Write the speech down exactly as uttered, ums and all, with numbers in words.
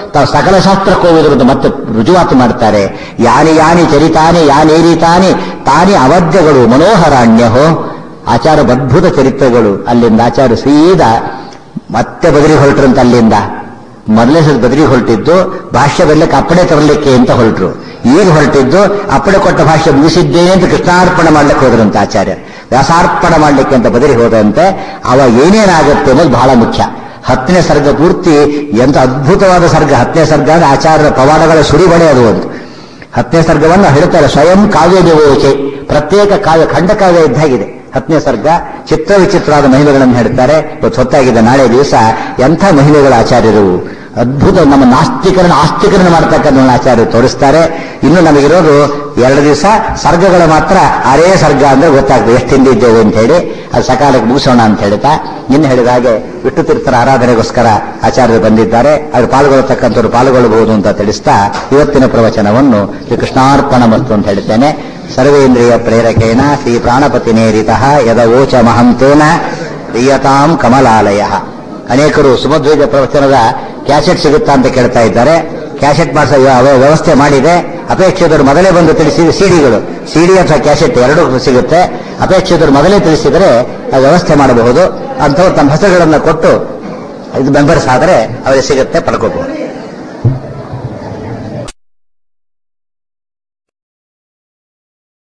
ತಾವು ಸಕಲ ಶಾಸ್ತ್ರಕ್ಕೆ ಹೋಗುವುದರಿಂದ ಮತ್ತೆ ರುಜುವಾತು ಮಾಡ್ತಾರೆ. ಯಾನಿ ಯಾನಿ ಚರಿತಾನಿ ಯಾನೇರಿತಾನಿ ತಾನಿ ಅವಧ್ಯಗಳು ಮನೋಹರಾಣ್ಯಹೋ. ಆಚಾರ ಅದ್ಭುತ ಚರಿತ್ರೆಗಳು. ಅಲ್ಲಿಂದ ಆಚಾರ ಸೀದಾ ಮತ್ತೆ ಬದರಿ ಹೊರಟ್ರಂತ. ಅಲ್ಲಿಂದ ಮೊದಲನೇ ಸಲ ಬದರಿ ಹೊರಟಿದ್ದು ಭಾಷ್ಯದಲ್ಲಿ ಅಪ್ಪಣೆ ತರಲಿಕ್ಕೆ ಅಂತ ಹೊರಟರು. ಈಗ ಹೊರಟಿದ್ದು ಅಪ್ಪಣೆ ಕೊಟ್ಟ ಭಾಷ್ಯ ಮುಗಿಸಿದ್ದೇನೆ ಅಂತ ಕೃಷ್ಣಾರ್ಪಣೆ ಮಾಡ್ಲಿಕ್ಕೆ ಹೋದ್ರಂತ ಆಚಾರ್ಯ. ವ್ಯಾಸಾರ್ಪಣೆ ಮಾಡ್ಲಿಕ್ಕೆ ಅಂತ ಬದರಿ ಹೋದಂತೆ. ಅವ ಏನೇನಾಗುತ್ತೆ ಅನ್ನೋದು ಬಹಳ ಮುಖ್ಯ. ಹತ್ತನೇ ಸರ್ಗ ಪೂರ್ತಿ ಎಂತ ಅದ್ಭುತವಾದ ಸರ್ಗ. ಹತ್ತನೇ ಸರ್ಗ ಅಂದ್ರೆ ಆಚಾರ್ಯರ ಪವಾಡಗಳ ಸುರಿಬಳೆ ಅದು. ಒಂದು ಹತ್ತನೇ ಸರ್ಗವನ್ನು ಹೇಳ್ತಾರೆ ಸ್ವಯಂ ಕಾವ್ಯ ದೇವೋಚೆ, ಪ್ರತ್ಯೇಕ ಕಾವ್ಯ ಖಂಡಕಾವ್ಯ ಇದ್ದಾಗಿದೆ ಹತ್ತನೇ ಸರ್ಗ. ಚಿತ್ರ ವಿಚಿತ್ರವಾದ ಮಹಿಳೆಗಳನ್ನು ಹೇಳ್ತಾರೆ. ಇವತ್ತು ಹೊತ್ತಾಗಿದೆ, ನಾಳೆ ದಿವಸ ಎಂಥ ಮಹಿಳೆಗಳ ಆಚಾರ್ಯರು. ಅದ್ಭುತ. ನಮ್ಮ ನಾಸ್ತಿಕರಣ ಆಸ್ತಿಕರಣ ಮಾಡ್ತಕ್ಕಂಥ ಆಚಾರ್ಯರು ತೋರಿಸ್ತಾರೆ. ಇನ್ನು ನಮಗಿರೋದು ಎರಡು ದಿವಸ ಸರ್ಗಗಳ ಮಾತ್ರ. ಅರೇ ಸರ್ಗ ಅಂದ್ರೆ ಗೊತ್ತಾಗ್ತದೆ ಎಷ್ಟು ಹಿಂದಿದ್ದೇವೆ ಅಂತ ಹೇಳಿ. ಅದು ಸಕಾಲಕ್ಕೆ ಮುಗಿಸೋಣ ಅಂತ ಹೇಳ್ತಾ ಇನ್ನು ಹೇಳಿದ ಹಾಗೆ ವಿಷ್ಣು ತೀರ್ಥರ ಆರಾಧನೆಗೋಸ್ಕರ ಆಚಾರ್ಯರು ಬಂದಿದ್ದಾರೆ. ಅದು ಪಾಲ್ಗೊಳ್ಳತಕ್ಕಂಥವ್ರು ಪಾಲ್ಗೊಳ್ಳಬಹುದು ಅಂತ ತಿಳಿಸ್ತಾ ಇವತ್ತಿನ ಪ್ರವಚನವನ್ನು ಶ್ರೀ ಕೃಷ್ಣಾರ್ಪಣ ಮಸ್ತು ಅಂತ ಹೇಳ್ತೇನೆ. ಸರ್ವೇಂದ್ರಿಯ ಪ್ರೇರಕೇಣ ಶ್ರೀ ಪ್ರಾಣಪತಿ ನೇರಿತಃ ಯದವೋಚ ಮಹಂತೇನ ಪ್ರಿಯತಾಂ ಕಮಲಾಲಯ. ಅನೇಕರು ಸುಮಧ್ವಜ ಪ್ರವಚನದ ಕ್ಯಾಸೆಟ್ ಸಿಗುತ್ತಾ ಅಂತ ಕೇಳ್ತಾ ಇದ್ದಾರೆ. ಕ್ಯಾಸೆಟ್ ಮಾಡಿಸೋ ವ್ಯವಸ್ಥೆ ಮಾಡಿದೆ. ಅಪೇಕ್ಷಿತರು ಮೊದಲೇ ಬಂದು ತಿಳಿಸಿದ ಸಿಡಿಗಳು, ಸಿಡಿ ಅಥವಾ ಕ್ಯಾಸೆಟ್ ಎರಡೂ ಸಿಗುತ್ತೆ. ಅಪೇಕ್ಷಿತರು ಮೊದಲೇ ತಿಳಿಸಿದರೆ ವ್ಯವಸ್ಥೆ ಮಾಡಬಹುದು. ಅಂಥವ್ರು ತಮ್ಮ ಹೆಸರುಗಳನ್ನು ಕೊಟ್ಟು ಇದು ಮೆಂಬರ್ಸ್ ಆದರೆ ಅವರಿಗೆ ಸಿಗುತ್ತೆ, ಪಡ್ಕೋಬಹುದು.